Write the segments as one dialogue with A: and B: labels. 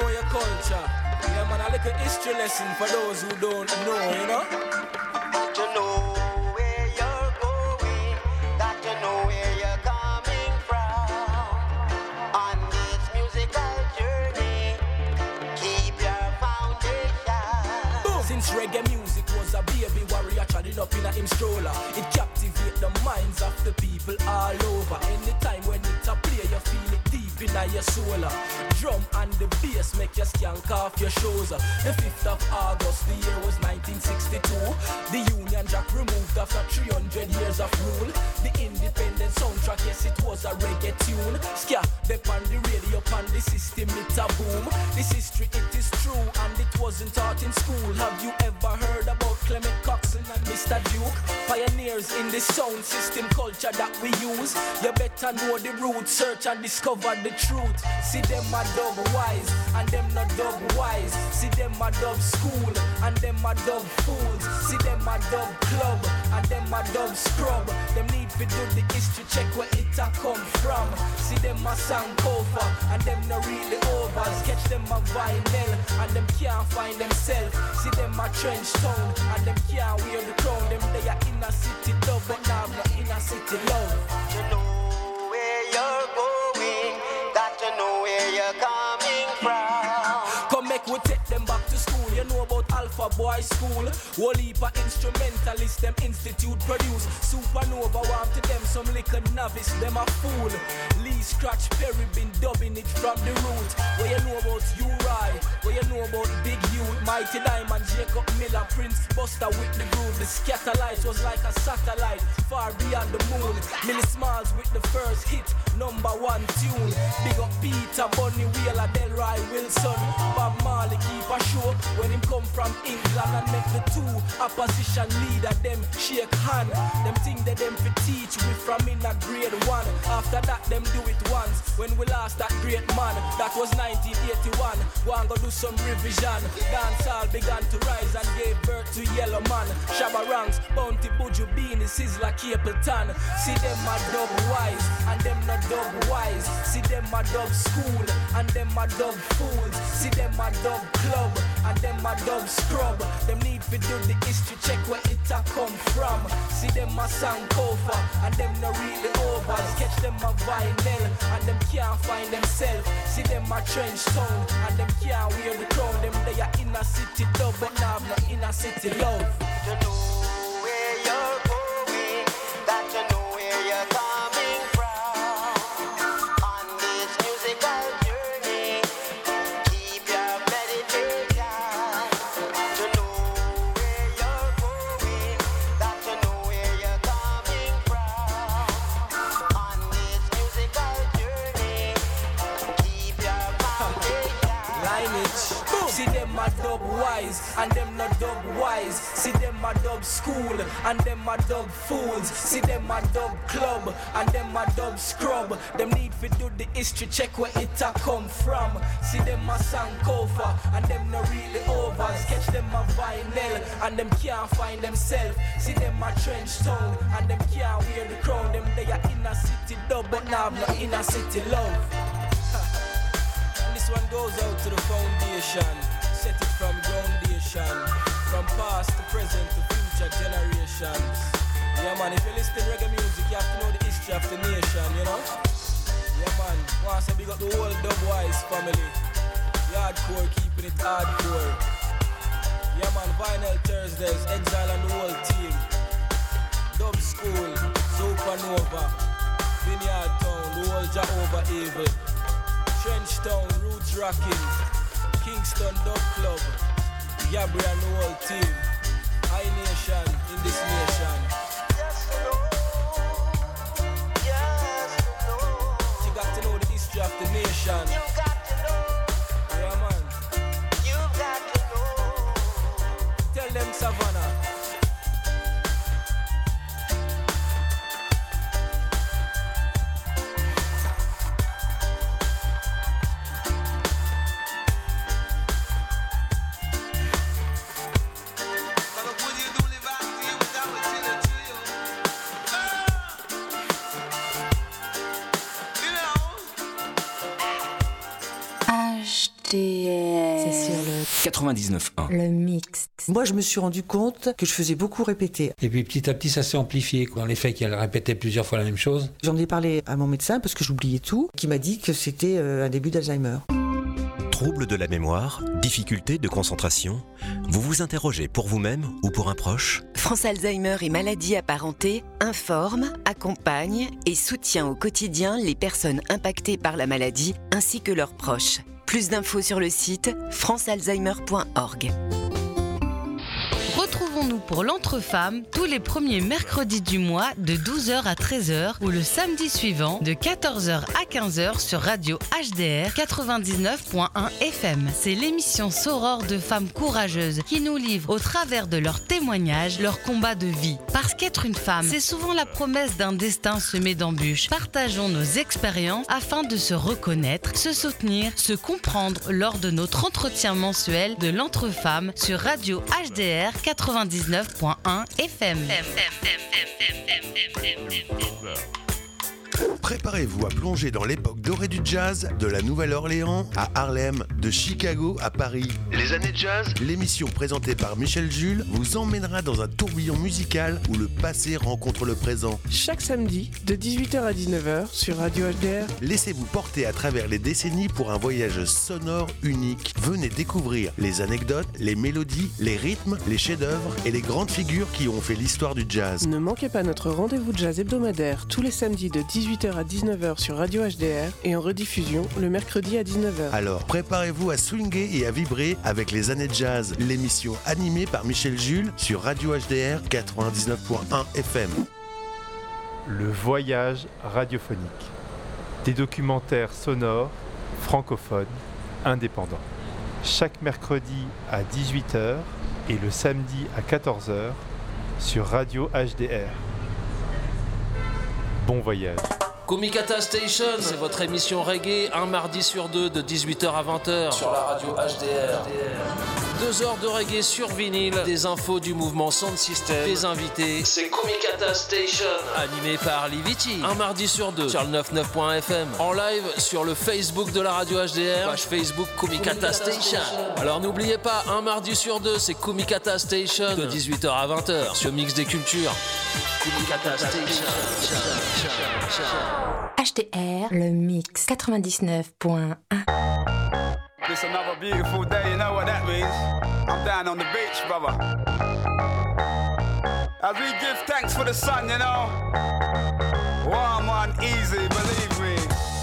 A: know your culture. Yeah, man, a little history lesson for those who don't know, you know?
B: Got to know where you're going. Got to know where you're coming from. On this musical journey, keep your foundation.
A: Boom. Since reggae music was a baby warrior trotting up in a him stroller, it captivate the minds of the people all over. Anytime when it's a play, you feel it deep in your soul. Drum and the bass make you skank off your shoes. The 5th of August, the year was 1962. The Union Jack removed after 300 years of rule. The independent soundtrack, yes, it was a reggae tune. Ska, they on the radio, on the system, it's a boom. This history, it is true, and it wasn't taught in school. Have you ever heard about Clement Coxsone and Mr. Duke? Pioneers in the sound system culture that we use. You better know the roots, search and discover the truth. See them a dub wise, and them not dub wise. See them a dub school, and them a dub fools. See them a dub club, and them a dub scrub. Them need to do the history check where it a come from. See them a song cover, and them not really overs. Catch them a vinyl, and them can't find themselves. See them a trench town, and them can't wear the crown. Them they are inner city dub, but now not inner city love.
B: You know where you're going. Got to know where you're coming from.
A: Come make we take them back to school. You know about Alpha Boy School. Whole heap of instrumentalists, them institute produce. Supernova want to them some little novice, them a fool. Lee Scratch Perry been dubbing it from the root. What you know about Uri? What you know about Big Youth? Mighty Diamond, Jacob Miller, Prince Buster with the groove. The Scatterlight was like a satellite far beyond the moon. Millie Smalls with the first hit, #1 tune. Big up Peter, Bunny Wheeler, Delroy Wilson. Bob Marley keep a show when him come from England and make the two opposition leader them shake hand. Them think that them fi teach we from in a grade 1. After that them do it once. When we lost that great man, that was 1981. Go do some revision. Dancehall began to rise and gave birth to Yellow Man, Shabba Ranks, Bounty Buju Beanie, Sizzla Capleton. See them a dub wise, and them not dub wise. See them a dub school, and them a dub fools. See them a dub club, and them a dub scrub. Them need to do the history check where it a come from. See them a song cover, and them not really overs. Catch them a vinyl, and them can't find themselves. See them a trench town, and them can't wear the crown. Them they are inner city dub, but now not inner city love.
B: You know where you're going. Got to know where you're coming from. On this musical journey, keep your meditation. To know where you're going. Got to know where you're coming from. On this musical journey, keep your foundation.
A: Lineage. See them a dub wise, and them not dub wise. See them a dub school, and them a dub fools. See them a dub club, and them a dub scrub. Them need to do the history check where it a come from. See them a song cover, and them not really overs. Catch them a vinyl, and them can't find themselves. See them a trench town, and them can't wear the crown. Them they are inner city dub, but now not inner city love. And this one goes out to the foundation. Set it from groundation, from past to present to future generations. Yeah man, if you listen to reggae music, you have to know the history of the nation, you know? Yeah man, once I big up the whole Dubwise family. The hardcore, keeping it hardcore. Yeah man, Vinyl Thursdays, Exile and the whole team. Dub School, Supernova, Vineyard Town, the whole Jehovah Evil. Trench Town, Roots Rocking, Kingston Dub Club, Gabri and the whole team. I Nation in this nation. You got to know the history of the nation.
B: You got to know.
A: Yeah man.
B: You got to know.
A: Tell them Savannah.
C: HDR. C'est sur le
D: 99.1.
C: Le mix.
E: Moi, je me suis rendu compte que je faisais beaucoup répéter.
F: Et puis petit à petit, ça s'est amplifié. Dans les faits qu'elle répétait plusieurs fois la même chose.
E: J'en ai parlé à mon médecin parce que j'oubliais tout, qui m'a dit que c'était un début d'Alzheimer.
G: Troubles de la mémoire, difficultés de concentration, vous vous interrogez pour vous-même ou pour un proche ?
H: France Alzheimer et maladies apparentées informe, accompagne et soutient au quotidien les personnes impactées par la maladie ainsi que leurs proches. Plus d'infos sur le site francealzheimer.org.
I: Retrouvons-nous pour l'Entre-Femmes tous les premiers mercredis du mois de 12h à 13h ou le samedi suivant de 14h à 15h sur Radio HDR 99.1 FM. C'est l'émission Soror de femmes courageuses qui nous livrent au travers de leurs témoignages leur combat de vie. Parce qu'être une femme, c'est souvent la promesse d'un destin semé d'embûches. Partageons nos expériences afin de se reconnaître, se soutenir, se comprendre lors de notre entretien mensuel de l'Entre-Femmes sur Radio HDR 99.1 FM.
J: Préparez-vous à plonger dans l'époque dorée du jazz, de la Nouvelle-Orléans à Harlem, de Chicago à Paris. Les années jazz, l'émission présentée par Michel Jules vous emmènera dans un tourbillon musical où le passé rencontre le présent.
K: Chaque samedi, de 18h à 19h sur Radio HDR.
J: Laissez-vous porter à travers les décennies pour un voyage sonore unique. Venez découvrir les anecdotes, les mélodies, les rythmes, les chefs-d'œuvre et les grandes figures qui ont fait l'histoire du jazz.
K: Ne manquez pas notre rendez-vous jazz hebdomadaire tous les samedis de 18h à 19h sur Radio HDR et en rediffusion le mercredi à 19h.
J: Alors préparez-vous à swinguer et à vibrer avec les années jazz, l'émission animée par Michel Jules sur Radio HDR 99.1 FM.
L: Le voyage radiophonique. Des documentaires sonores, francophones, indépendants. Chaque mercredi à 18h et le samedi à 14h sur Radio HDR. Bon voyage.
M: Kumikata Station, c'est votre émission reggae, un mardi sur deux de 18h à 20h sur la radio HDR. 2 heures de reggae sur vinyle, des infos du mouvement Sound System, des invités. C'est Kumikata Station, animé par Liviti, un mardi sur deux sur le 99.fm. En live sur le Facebook de la radio HDR, page Facebook Kumikata Station. Alors n'oubliez pas, un mardi sur deux, c'est Kumikata Station, de 18h à 20h sur Mix des Cultures. Kumikata Station.
C: HDR, le mix 99.1.
N: It's another beautiful day, you know what that means? I'm down on the beach, brother. As we give thanks for the sun, you know? Warm and easy, believe me.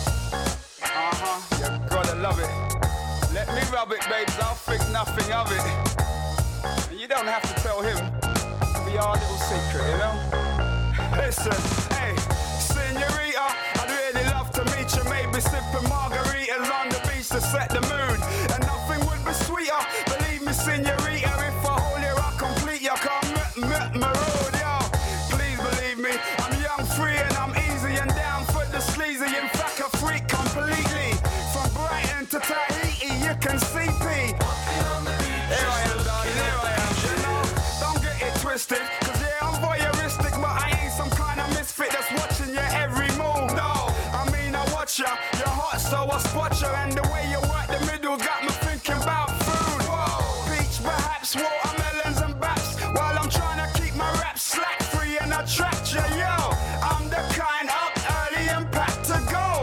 N: You gotta love it. Let me rub it, babes, I'll think nothing of it. And you don't have to tell him. It'll be our little secret, you know? Listen, hey, senorita, I'd really love to meet you. Maybe sipping margaritas on the beach to set the mood. And nothing would be sweeter. Believe me, senorita, if I hold you, I'll complete you. Come my road, yo. Please believe me, I'm young, free, and I'm easy and down for the sleazy. In fact, a freak completely. From Brighton to Tahiti, you can see P. Here I am, darling, here I am. You know, don't get it twisted. Cause yeah, I'm voyeuristic, but I ain't some kind of misfit that's watching your every move. No, I mean I watch ya. You're hot, so I spot ya. And the way you work the middle got me thinking about food. Whoa, peach, perhaps, watermelons and baps. While I'm trying to keep my rap slack free and attract ya, yo. I'm the kind up early and packed to go.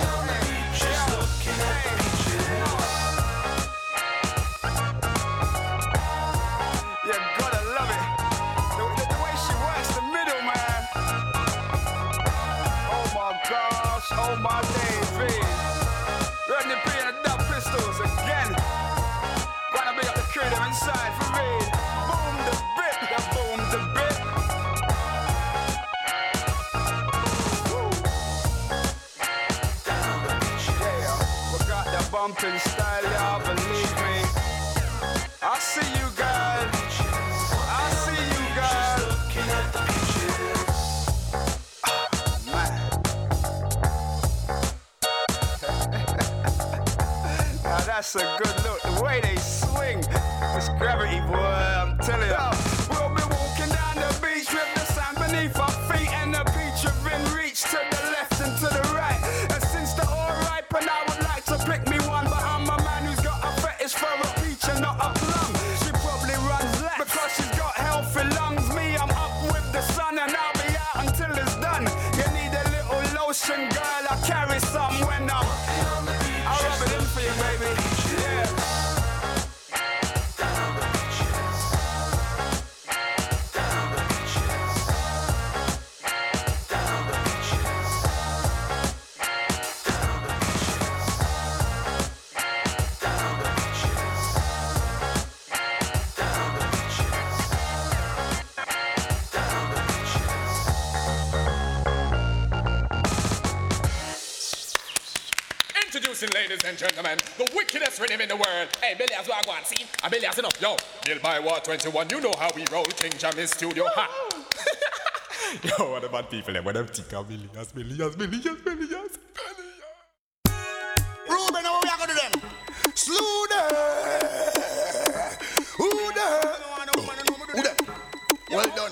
N: You gotta love it. The way she works the middle, man. Oh my gosh, oh my days, Rodney P and the Dub Pistols again. Gonna big up the crew them inside for me. Boom the bit, boom the bit. Woo. Yeah, we got that bumping style, y'all, believe me. I see you, girl. I see you, girl. Man. Now that's a good look. The way they swing. It's gravity, boy. I'm telling you. We'll be walking down the beach with the sand beneath our feet and the beach within reach to the left and to the right. And since the all ripe, and I would like to pick me one, but I'm a man who's got Listen, girl, I carry some when I rub it in for you, baby. Yeah.
D: Introducing, ladies and gentlemen, the wickedest rhythm in the world. Hey, Billy, as well, go on, see? I'm Billy, as enough. Yo, Bill by War 21, you know how we roll. King Jammy Studio, ha! Yo, what about people, when them think of millions.
O: Ruben, how we are going to do them? Slew them. Who them? Well done.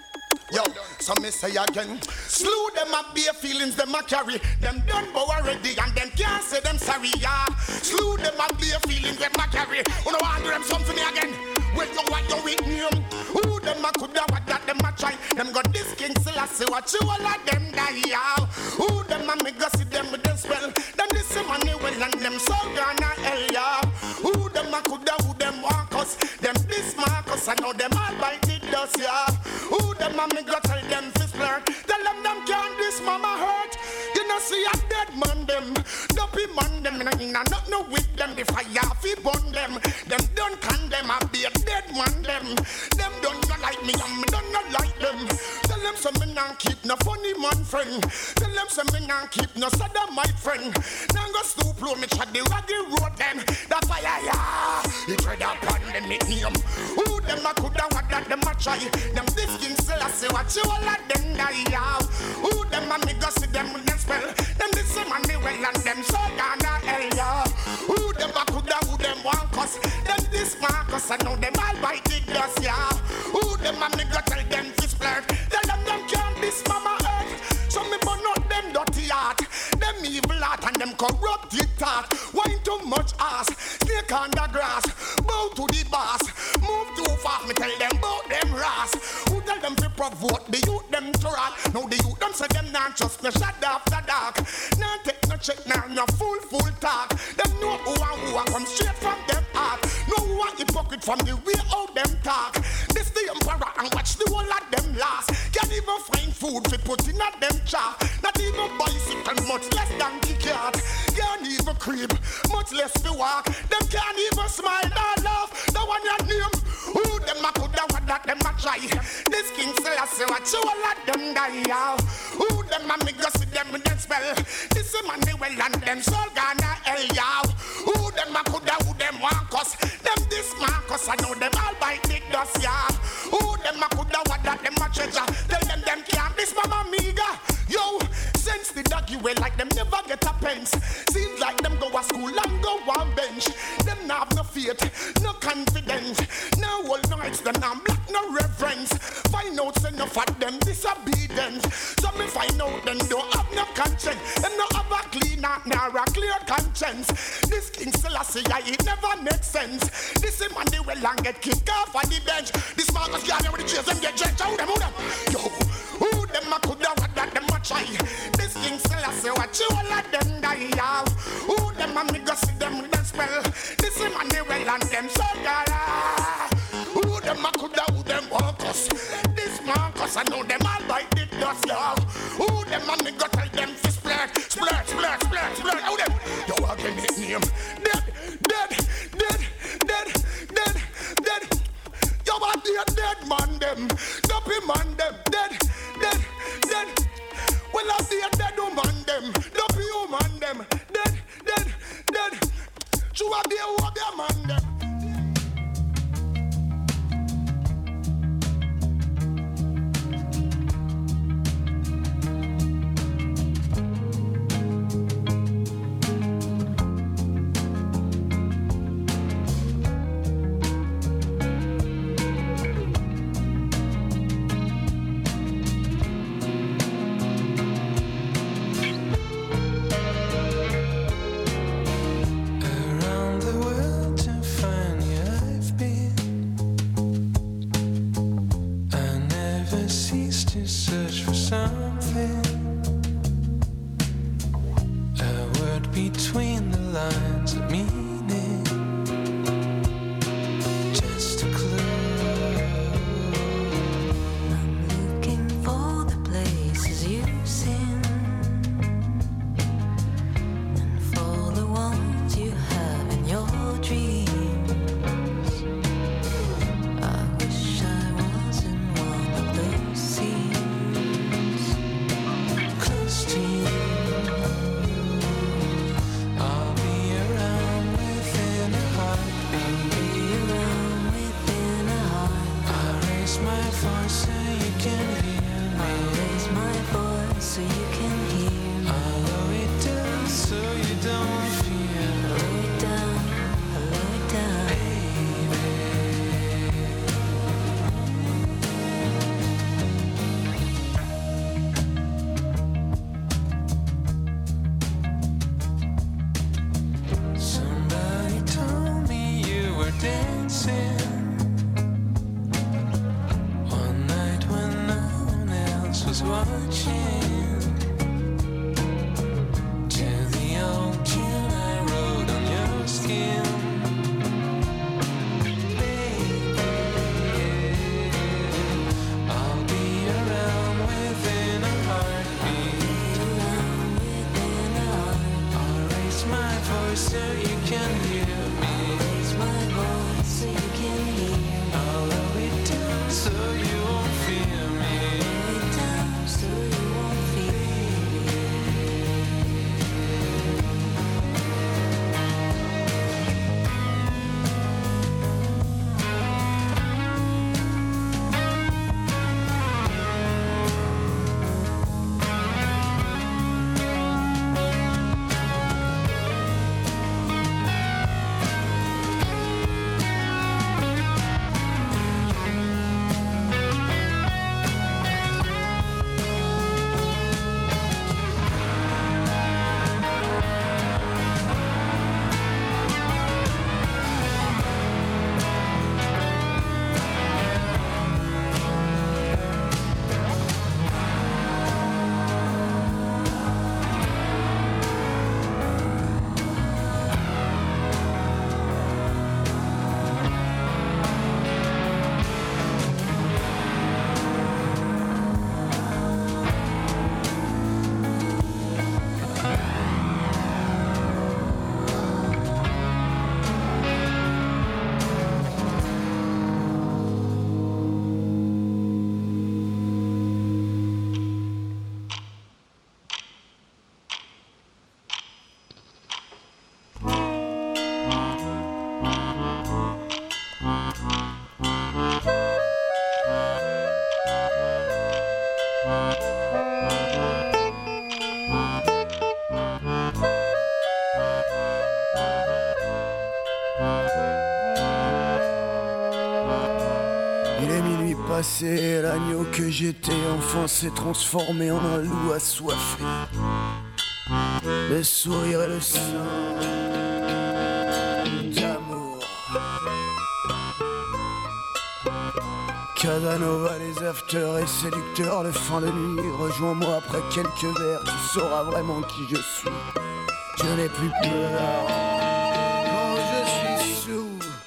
O: Yo, so me say again, slew them up bare feelings, them a carry. Them done bow already and them can't say them sorry, yeah. Slew them up bare feelings, them a carry. You know I do them something again. Well, you want your weak name. Who them a coulda what that them a try. Them got this King Selassie, watch you all of them die, yeah. Who them a me go see them with them spell. Them this money well and them so gonna hell, yeah. Who them a coulda, who them want us. Them this Marcus, I know them all bite it dust, yeah. Who them a me go tell them fist flirt. Tell them can't this mama hurt. You know see a dead man them. Dopey man them. Not no with them. The fire fi burn them. Them don't condemn a be a dead man them. Them don't not like me and me don't not like them. Tell them some me not keep no funny man friend. Tell them some me not keep no Saddam my friend. Now go stoop low me chat the raggy road them. The fire yeah. You tread upon them nickname. Who them a coulda what that them a try. Them this King Selassie watch you all of them die out. Who them a me go see them with them spell. Them this money well and them so gonna hell yeah. Who them a coulda who them want cause. Them this Marcus I know them all bite the dust yeah. Who them a me go tell them fist flirt. Tell them can't this mama earth. So me burn out them dirty heart. Them evil heart and them corrupted thought. Wine too much ass. Snake on the grass. Bow to the boss. Move too fast me tell them bout them ras. Who tell them to provoke the youth them to rat. Now the youth them say them not trust no shut after dark. Now take no check now no full talk. Them know who a come straight from them heart. No who a hypocrite from the way how them talk. This the emperor and watch the whole of them last. Can't even find food to put in at them chart. Not even bicycle much less than the cat. Can't even creep much less to walk. Them can't even smile or laugh. The one your name. Who them a coulda what that them a try. This King Selassie watch you all of them die out. Who them a me go see them with them spell. This money well and them soul gonna hell y'all. Who them a coulda who them want cause. Them this Marcus I know them all bite the dust y'all. Who them a coulda what that them a treasure. Tell them can't this mama miga. Yo, since the doggy well like them never get a pence. Seems like them go to school and go on bench. Them not have no faith, no confidence. No old nights, them not black, no reverence. Find out enough of them disobedience. So me find out them don't have no conscience. Them not have a clean heart, nor a clear conscience. This King Selassie, it never makes sense. This man they well and get kicked off on the bench. This Marcus Garvey with the chairs and get drenched. Who them? Yo, who them a coulda what that them a try. This King Selassie watch you all of them die out. Who them a me go see them with them spell. This man they well and them so gala. Who them a coulda who them want us. This Marcus I know them all bite the dust y'all. Who them a me go tell them fi splurt. Who them? Yo again his name. Dead. Yo a dead man them. Dopey man them. Dead. Well I see a dead woman them. Dopey woman them. Dead. True a be a man them.
P: Around the world to find between the lines of meaning. Just a clue.
Q: I'm looking for the places you've seen, and for the ones you have in your dreams. I wish I was in one of those scenes, close to you.
P: I'll be around within a heartbeat.
Q: I'll be around within a heartbeat.
P: I raise my voice so you can hear me.
Q: I'll raise my voice so you can hear me.
P: I'll lower it down so you don't fear.
Q: Lower it down, lower it down.
P: Somebody told me you were dancing one night when no one else was watching, to the old tune I wrote on your skin. I'll be around within a heartbeat. I'll raise my voice so you can hear me.
Q: Raise my voice so you can hear me.
P: I'll lower it down so you won't fear me.
Q: Lower it down so you won't feel
R: Il est minuit passé, l'agneau que j'étais enfant s'est transformé en un loup assoiffé. Le sourire et le sang d'amour. Casanova, les afters et séducteurs de fin de nuit. Rejoins-moi après quelques verres, tu sauras vraiment qui je suis. Je n'ai plus peur quand je suis sous.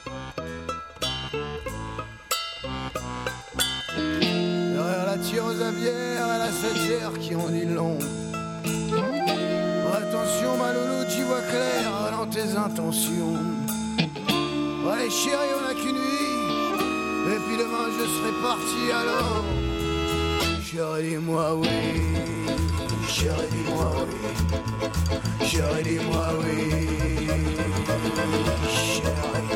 R: Derrière la tireuse à bière et la sagère qui en dit long. Attention ma loulou, tu vois clair dans tes intentions. Ouais chérie, on n'a qu'une vie, et puis demain je serai parti alors. Chérie, dis-moi oui. Chérie, dis-moi oui. Chérie, dis-moi oui. Chérie.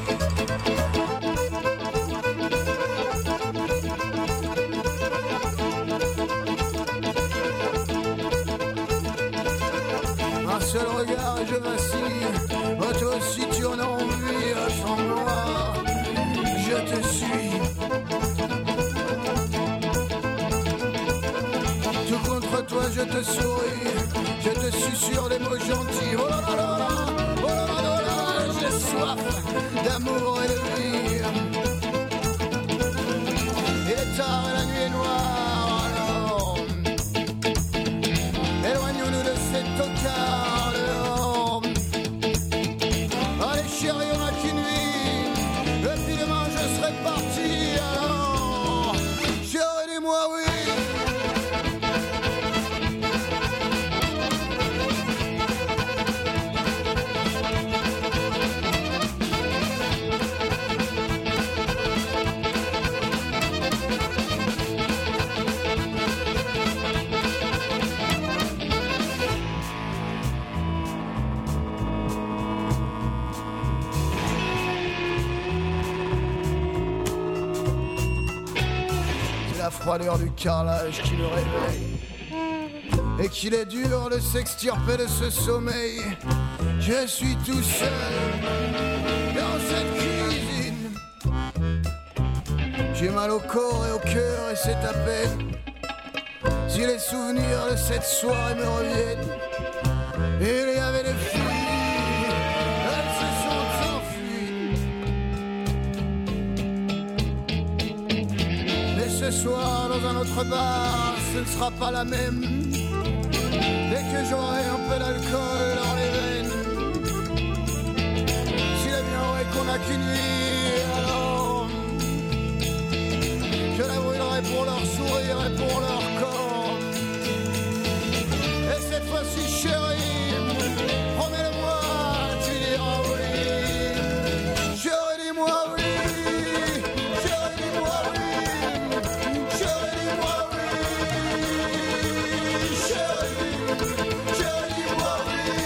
R: Un seul regard et je vacille. Oh, toi aussi tu en as envie, sans moi je te suis. Tout contre toi je te souris, je te susurre des mots gentils. Oh là là là là, oh là là là là, j'ai soif d'amour et de vie. Il est tard et la nuit est noire, alors éloignons-nous de ces tocards dehors. la froidure du carrelage qui le réveille. Et qu'il est dur de s'extirper de ce sommeil. Je suis tout seul dans cette cuisine. J'ai mal au corps et au cœur et c'est à peine si les souvenirs de cette soirée me reviennent. Il y avait des filles, elles se sont enfuies. Et ce soir dans un autre bar, ce ne sera pas la même. Dès que j'aurai un peu d'alcool dans les veines. S'il est bien vrai qu'on n'a qu'une vie, alors je la brûlerai pour leur sourire et pour leur corps. Et cette fois-ci, chérie, promets-le-moi, tu diras oui. Chérie, dis-moi oui. Chérie, dis-moi oui. Chérie, dis-moi oui. Chérie, dis-moi oui.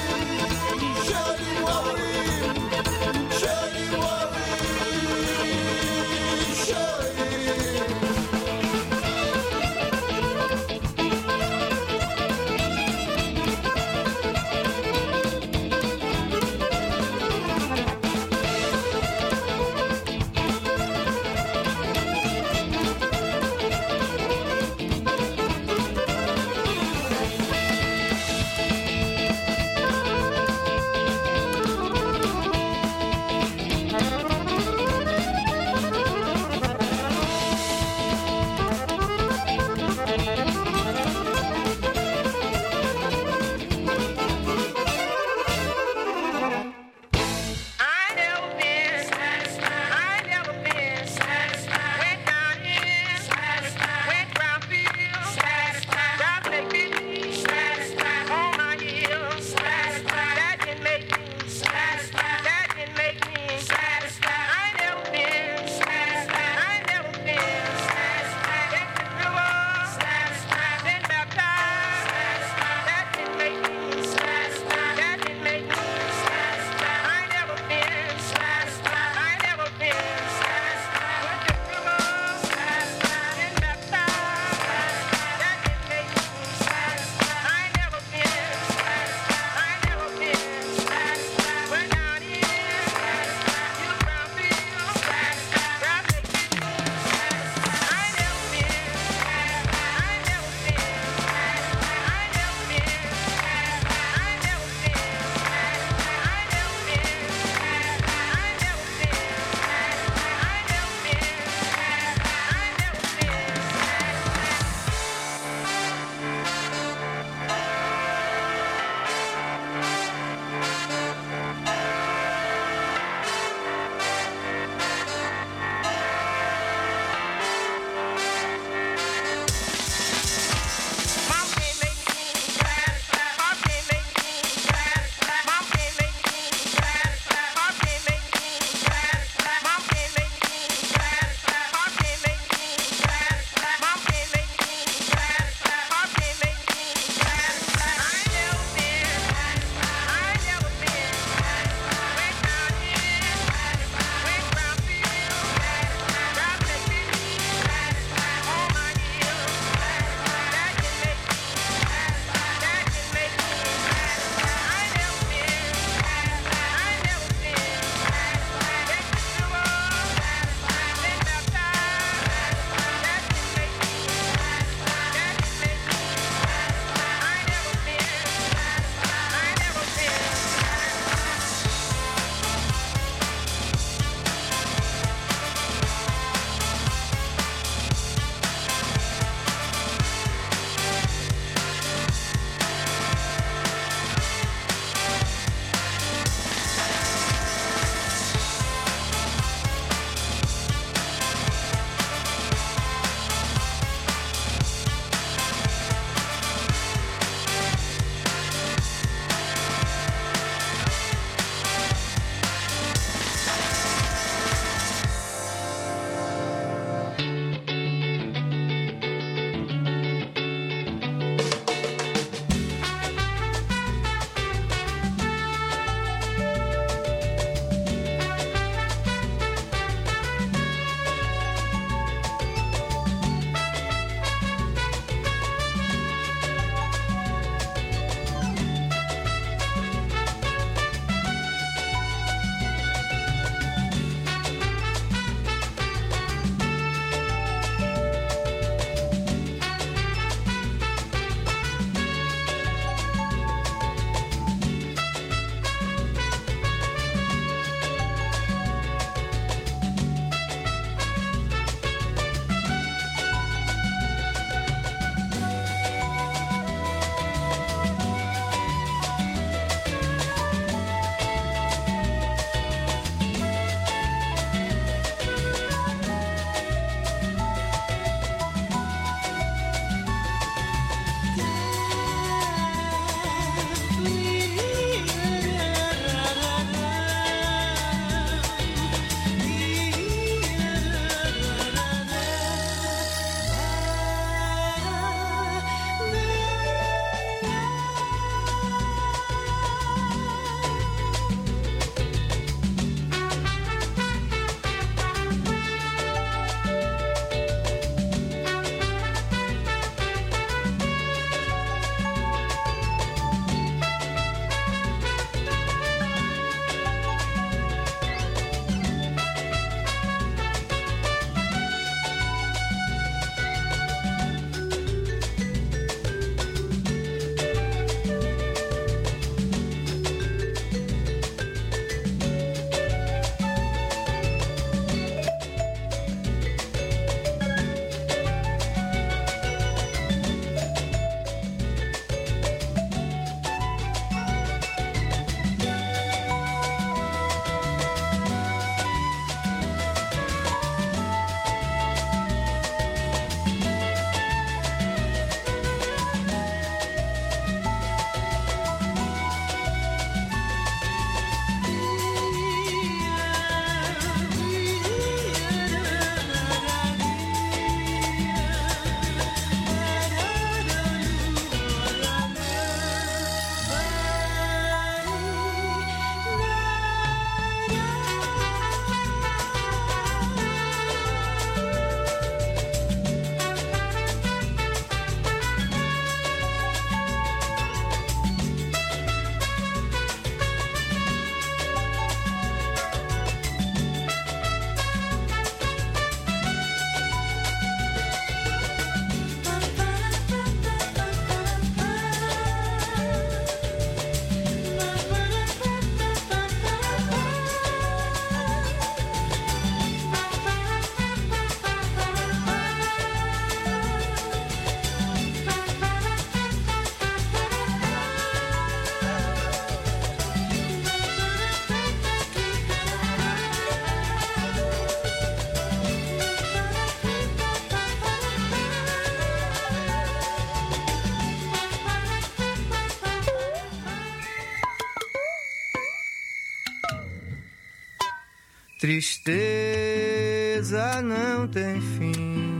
P: Tristeza não tem fim,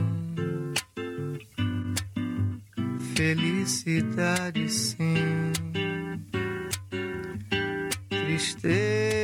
P: felicidade sim. Tristeza